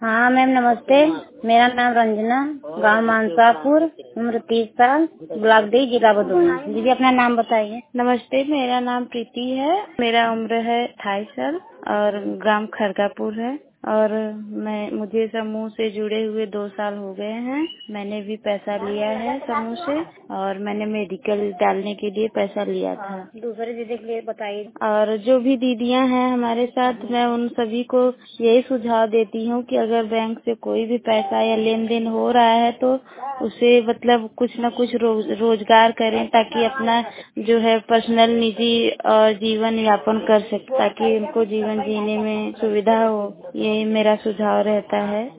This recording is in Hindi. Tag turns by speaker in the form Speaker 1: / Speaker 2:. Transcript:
Speaker 1: हाँ मैम नमस्ते। मेरा नाम रंजना, गांव मानसापुर, उम्र 30 साल, ब्लॉक डी, जिला भदोही। दीदी अपना नाम बताइए।
Speaker 2: नमस्ते, मेरा नाम प्रीति है। मेरा उम्र है 28 साल और ग्राम खरगापुर है। और मुझे समूह से जुड़े हुए 2 साल हो गए हैं। मैंने भी पैसा लिया है समूह से और मैंने मेडिकल डालने के लिए पैसा लिया था।
Speaker 1: दूसरे दीदी के लिए बताइए।
Speaker 2: और जो भी दीदियां हैं हमारे साथ, मैं उन सभी को यही सुझाव देती हूँ कि अगर बैंक से कोई भी पैसा या लेन देन हो रहा है तो उसे मतलब कुछ न कुछ रोजगार करें, ताकि अपना जो है पर्सनल निजी जीवन यापन कर सके, ताकि उनको जीवन जीने में सुविधा हो। यही मेरा सुझाव रहता है।